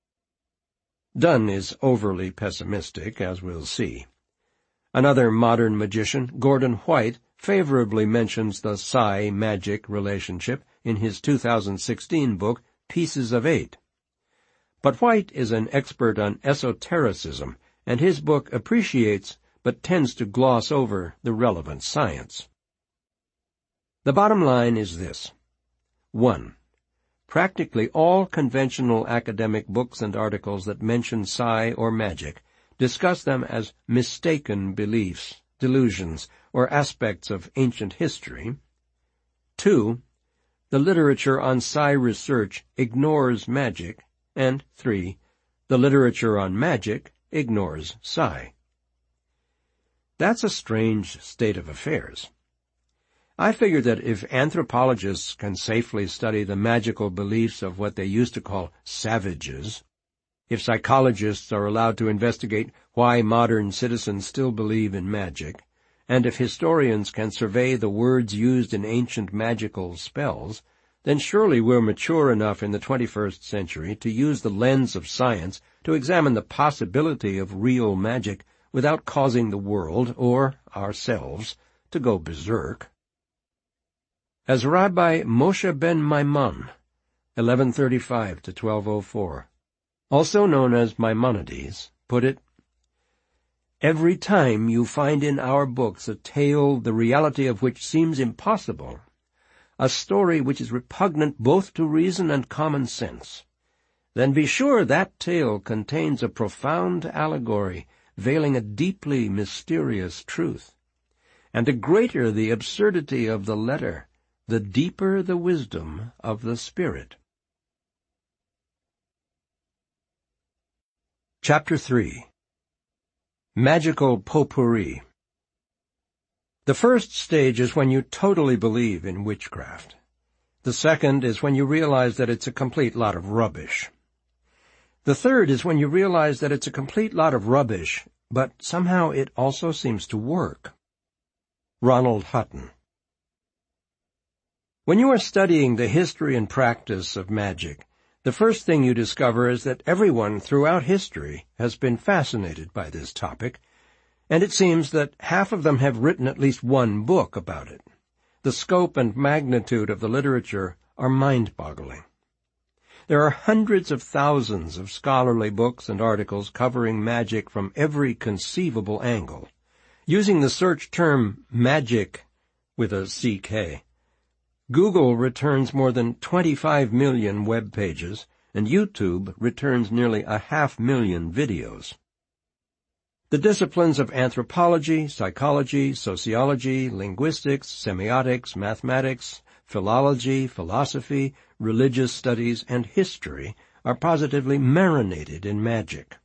Dunn is overly pessimistic, as we'll see. Another modern magician, Gordon White, favorably mentions the psi-magic relationship in his 2016 book, Pieces of Eight. But White is an expert on esotericism, and his book appreciates but tends to gloss over the relevant science. The bottom line is this. 1. Practically all conventional academic books and articles that mention psi or magic discuss them as mistaken beliefs, delusions, or aspects of ancient history. 2. The literature on psi research ignores magic. And 3. The literature on magic ignores psi. That's a strange state of affairs. I figure that if anthropologists can safely study the magical beliefs of what they used to call savages, if psychologists are allowed to investigate why modern citizens still believe in magic, and if historians can survey the words used in ancient magical spells, then surely we're mature enough in the 21st century to use the lens of science to examine the possibility of real magic without causing the world, or ourselves, to go berserk. As Rabbi Moshe ben Maimon, 1135 to 1204, also known as Maimonides, put it, "Every time you find in our books a tale the reality of which seems impossible, a story which is repugnant both to reason and common sense, then be sure that tale contains a profound allegory veiling a deeply mysterious truth. And the greater the absurdity of the letter, the deeper the wisdom of the spirit." Chapter 3. Magical Potpourri. The first stage is when you totally believe in witchcraft. The second is when you realize that it's a complete lot of rubbish. The third is when you realize that it's a complete lot of rubbish, but somehow it also seems to work. Ronald Hutton. When you are studying the history and practice of magic, the first thing you discover is that everyone throughout history has been fascinated by this topic, and it seems that half of them have written at least one book about it. The scope and magnitude of the literature are mind-boggling. There are hundreds of thousands of scholarly books and articles covering magic from every conceivable angle. Using the search term magic with a CK, Google returns more than 25 million web pages, and YouTube returns nearly 500,000 videos. The disciplines of anthropology, psychology, sociology, linguistics, semiotics, mathematics, philology, philosophy, religious studies, and history are positively marinated in magic.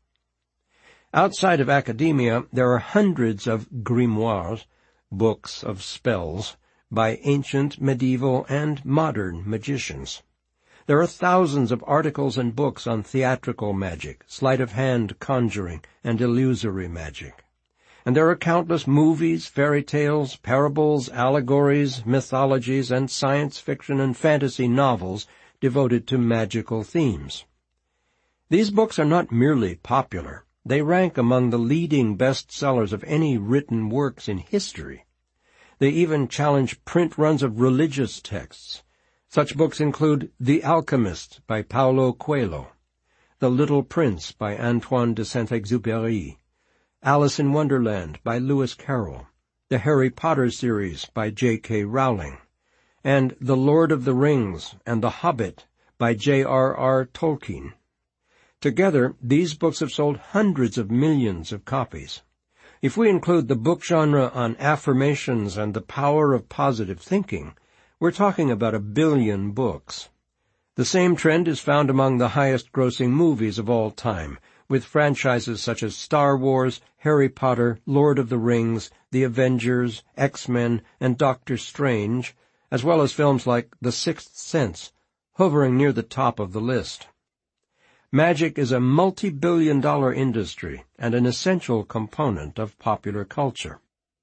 Outside of academia, there are hundreds of grimoires, books of spells, by ancient, medieval, and modern magicians. There are thousands of articles and books on theatrical magic, sleight-of-hand conjuring, and illusory magic. And there are countless movies, fairy tales, parables, allegories, mythologies, and science fiction and fantasy novels devoted to magical themes. These books are not merely popular. They rank among the leading bestsellers of any written works in history. They even challenge print runs of religious texts. Such books include The Alchemist by Paulo Coelho, The Little Prince by Antoine de Saint-Exupéry, Alice in Wonderland by Lewis Carroll, the Harry Potter series by J.K. Rowling, and The Lord of the Rings and The Hobbit by J.R.R. Tolkien. Together, these books have sold hundreds of millions of copies. If we include the book genre on affirmations and the power of positive thinking, we're talking about 1 billion books. The same trend is found among the highest-grossing movies of all time, with franchises such as Star Wars, Harry Potter, Lord of the Rings, The Avengers, X-Men, and Doctor Strange, as well as films like The Sixth Sense, hovering near the top of the list. Magic is a multi-billion-dollar industry and an essential component of popular culture.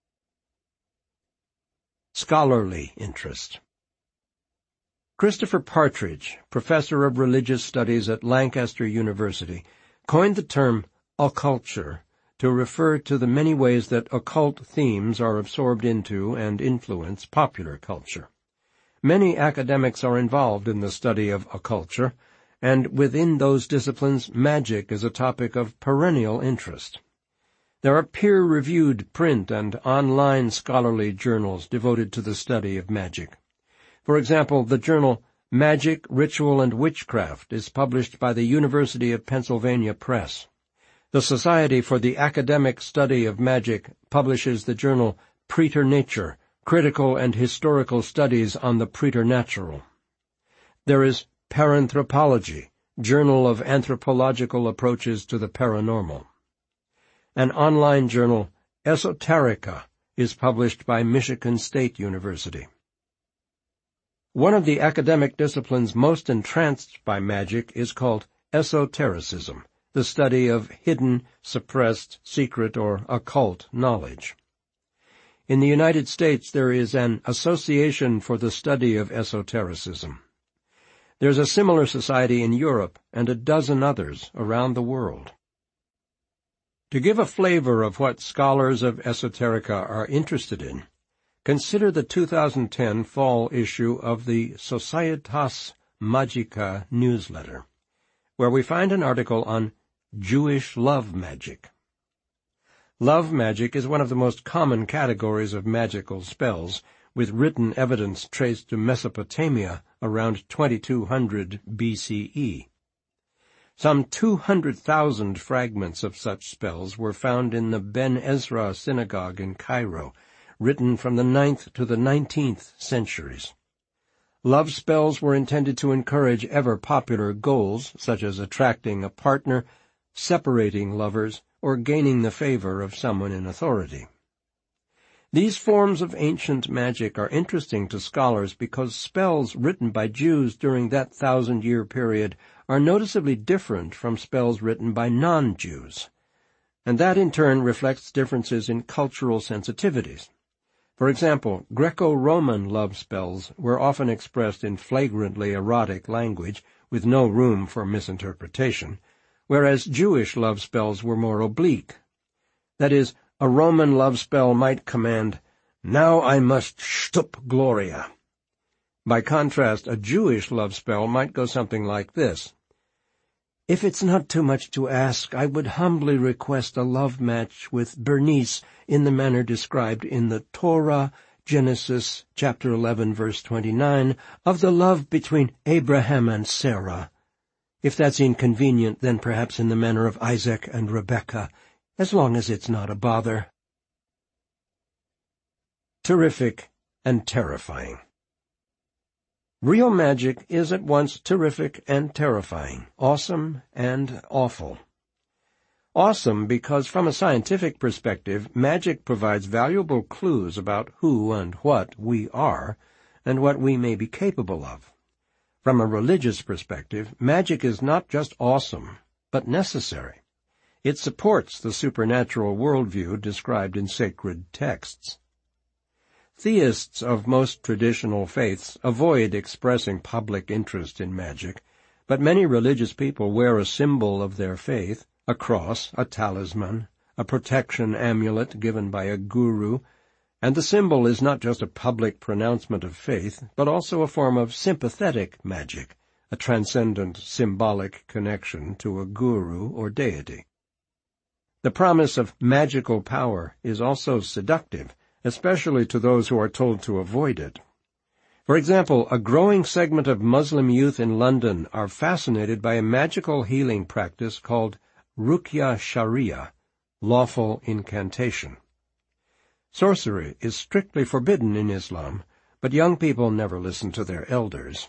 Scholarly interest. Christopher Partridge, professor of religious studies at Lancaster University, coined the term occulture to refer to the many ways that occult themes are absorbed into and influence popular culture. Many academics are involved in the study of occulture, and within those disciplines, magic is a topic of perennial interest. There are peer-reviewed print and online scholarly journals devoted to the study of magic. For example, the journal Magic, Ritual, and Witchcraft is published by the University of Pennsylvania Press. The Society for the Academic Study of Magic publishes the journal Preternature, Critical and Historical Studies on the Preternatural. There is Paranthropology, Journal of Anthropological Approaches to the Paranormal. An online journal, Esoterica, is published by Michigan State University. One of the academic disciplines most entranced by magic is called esotericism, the study of hidden, suppressed, secret, or occult knowledge. In the United States there is an Association for the Study of Esotericism. There's a similar society in Europe and a dozen others around the world. To give a flavor of what scholars of esoterica are interested in, consider the 2010 fall issue of the Societas Magica newsletter, where we find an article on Jewish love magic. Love magic is one of the most common categories of magical spells, with written evidence traced to Mesopotamia around 2200 BCE. Some 200,000 fragments of such spells were found in the Ben Ezra synagogue in Cairo, written from the 9th to the 19th centuries. Love spells were intended to encourage ever-popular goals, such as attracting a partner, separating lovers, or gaining the favor of someone in authority. These forms of ancient magic are interesting to scholars because spells written by Jews during that 1,000-year period are noticeably different from spells written by non-Jews, and that in turn reflects differences in cultural sensitivities. For example, Greco-Roman love spells were often expressed in flagrantly erotic language, with no room for misinterpretation, whereas Jewish love spells were more oblique. That is, a Roman love spell might command, "Now I must shtup Gloria." By contrast, a Jewish love spell might go something like this: "If it's not too much to ask, I would humbly request a love match with Bernice in the manner described in the Torah, Genesis chapter 11, verse 29, of the love between Abraham and Sarah. If that's inconvenient, then perhaps in the manner of Isaac and Rebekah, as long as it's not a bother." Terrific and terrifying. Real magic is at once terrific and terrifying, awesome and awful. Awesome because, from a scientific perspective, magic provides valuable clues about who and what we are, and what we may be capable of. From a religious perspective, magic is not just awesome, but necessary. It supports the supernatural worldview described in sacred texts. Theists of most traditional faiths avoid expressing public interest in magic, but many religious people wear a symbol of their faith, a cross, a talisman, a protection amulet given by a guru, and the symbol is not just a public pronouncement of faith, but also a form of sympathetic magic, a transcendent symbolic connection to a guru or deity. The promise of magical power is also seductive, especially to those who are told to avoid it. For example, a growing segment of Muslim youth in London are fascinated by a magical healing practice called Ruqya Sharia, lawful incantation. Sorcery is strictly forbidden in Islam, but young people never listen to their elders.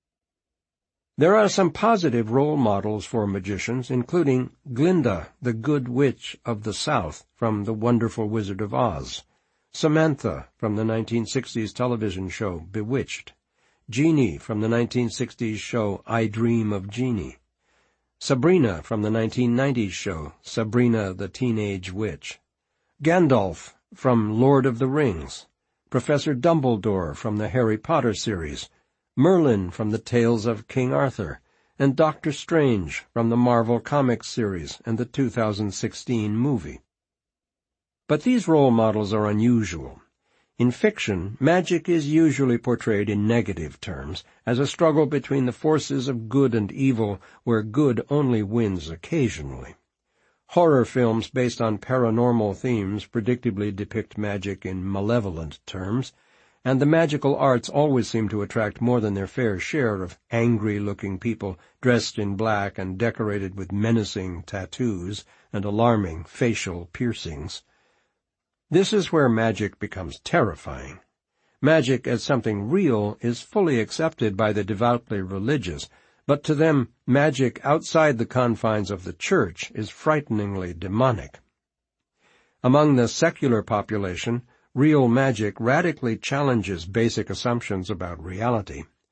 There are some positive role models for magicians, including Glinda, the Good Witch of the South from The Wonderful Wizard of Oz, Samantha from the 1960s television show Bewitched, Jeannie from the 1960s show I Dream of Jeannie, Sabrina from the 1990s show Sabrina the Teenage Witch, Gandalf from Lord of the Rings, Professor Dumbledore from the Harry Potter series, Merlin from the Tales of King Arthur, and Doctor Strange from the Marvel Comics series and the 2016 movie. But these role models are unusual. In fiction, magic is usually portrayed in negative terms, as a struggle between the forces of good and evil, where good only wins occasionally. Horror films based on paranormal themes predictably depict magic in malevolent terms, and the magical arts always seem to attract more than their fair share of angry-looking people dressed in black and decorated with menacing tattoos and alarming facial piercings. This is where magic becomes terrifying. Magic as something real is fully accepted by the devoutly religious, but to them, magic outside the confines of the church is frighteningly demonic. Among the secular population, real magic radically challenges basic assumptions about reality.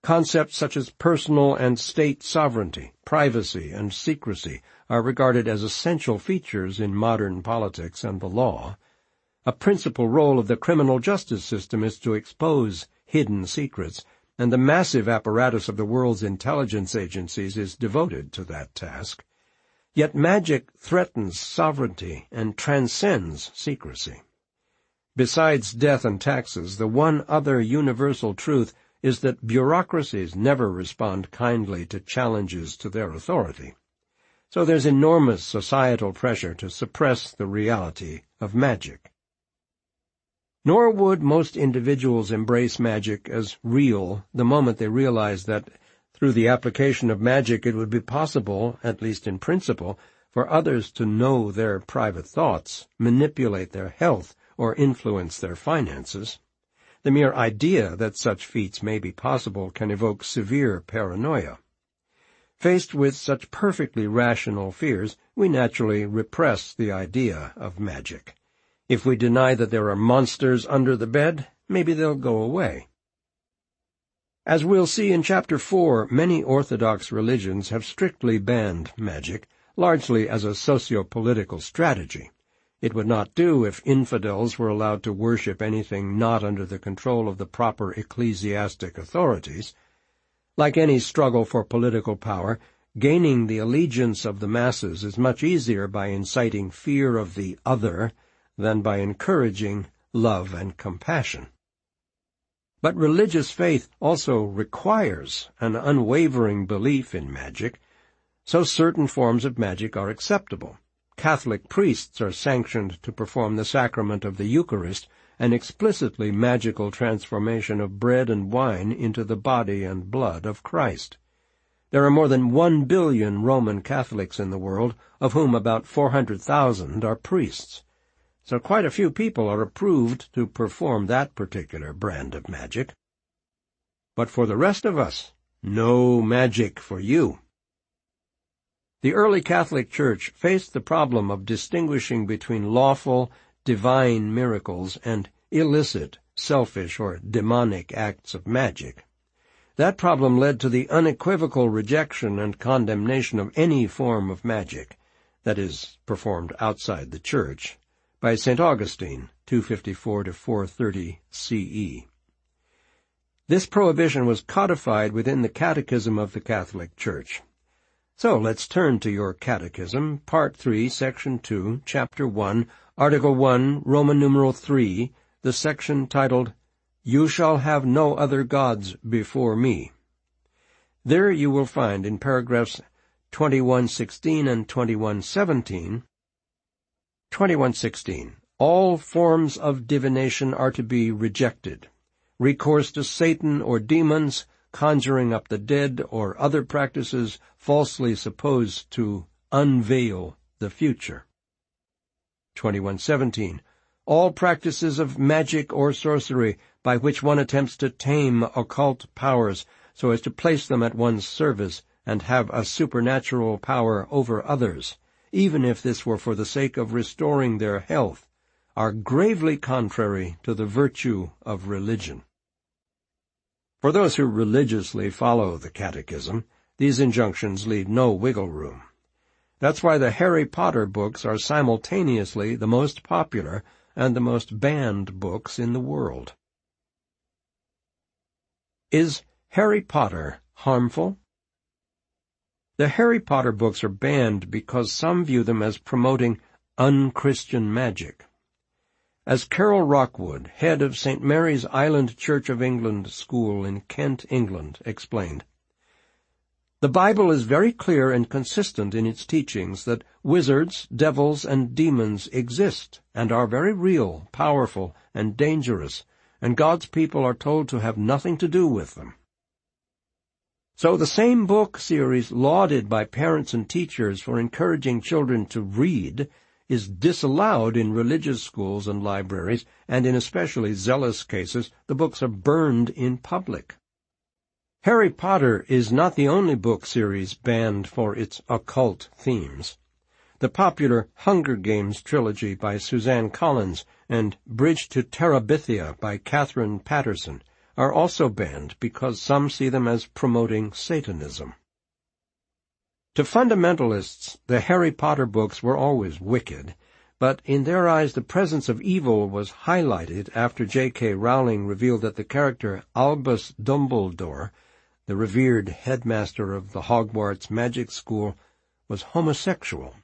Concepts such as personal and state sovereignty, privacy, and secrecy are regarded as essential features in modern politics and the law. A principal role of the criminal justice system is to expose hidden secrets, and the massive apparatus of the world's intelligence agencies is devoted to that task. Yet magic threatens sovereignty and transcends secrecy. Besides death and taxes, the one other universal truth is that bureaucracies never respond kindly to challenges to their authority. So there's enormous societal pressure to suppress the reality of magic. Nor would most individuals embrace magic as real the moment they realize that through the application of magic it would be possible, at least in principle, for others to know their private thoughts, manipulate their health, or influence their finances. The mere idea that such feats may be possible can evoke severe paranoia. Faced with such perfectly rational fears, we naturally repress the idea of magic. If we deny that there are monsters under the bed, maybe they'll go away. As we'll see in Chapter 4, many Orthodox religions have strictly banned magic, largely as a socio-political strategy. It would not do if infidels were allowed to worship anything not under the control of the proper ecclesiastic authorities. Like any struggle for political power, gaining the allegiance of the masses is much easier by inciting fear of the other than by encouraging love and compassion. But religious faith also requires an unwavering belief in magic, so certain forms of magic are acceptable. Catholic priests are sanctioned to perform the sacrament of the Eucharist, an explicitly magical transformation of bread and wine into the body and blood of Christ. There are more than 1 billion Roman Catholics in the world, of whom about 400,000 are priests. So quite a few people are approved to perform that particular brand of magic. But for the rest of us, no magic for you. The early Catholic Church faced the problem of distinguishing between lawful, divine miracles and illicit, selfish, or demonic acts of magic. That problem led to the unequivocal rejection and condemnation of any form of magic, that is, performed outside the Church, by St. Augustine, 254 to 430 CE. This prohibition was codified within the Catechism of the Catholic Church. So let's turn to your Catechism, Part 3, Section 2, Chapter 1, Article 1, Roman numeral 3, the section titled, "You shall have no other gods before me." There you will find in paragraphs 21:16 and 21:17, 21:16, all forms of divination are to be rejected. Recourse to Satan or demons, conjuring up the dead, or other practices falsely supposed to unveil the future. 21:17, all practices of magic or sorcery by which one attempts to tame occult powers so as to place them at one's service and have a supernatural power over others, even if this were for the sake of restoring their health, are gravely contrary to the virtue of religion. For those who religiously follow the Catechism, these injunctions leave no wiggle room. That's why the Harry Potter books are simultaneously the most popular and the most banned books in the world. Is Harry Potter harmful? The Harry Potter books are banned because some view them as promoting unchristian magic. As Carol Rockwood, head of St. Mary's Island Church of England School in Kent, England, explained, "The Bible is very clear and consistent in its teachings that wizards, devils, and demons exist and are very real, powerful, and dangerous, and God's people are told to have nothing to do with them." So the same book series lauded by parents and teachers for encouraging children to read is disallowed in religious schools and libraries, and in especially zealous cases, the books are burned in public. Harry Potter is not the only book series banned for its occult themes. The popular Hunger Games trilogy by Suzanne Collins and Bridge to Terabithia by Catherine Patterson are also banned because some see them as promoting Satanism. To fundamentalists, the Harry Potter books were always wicked, but in their eyes the presence of evil was highlighted after J.K. Rowling revealed that the character Albus Dumbledore, the revered headmaster of the Hogwarts magic school, was homosexual.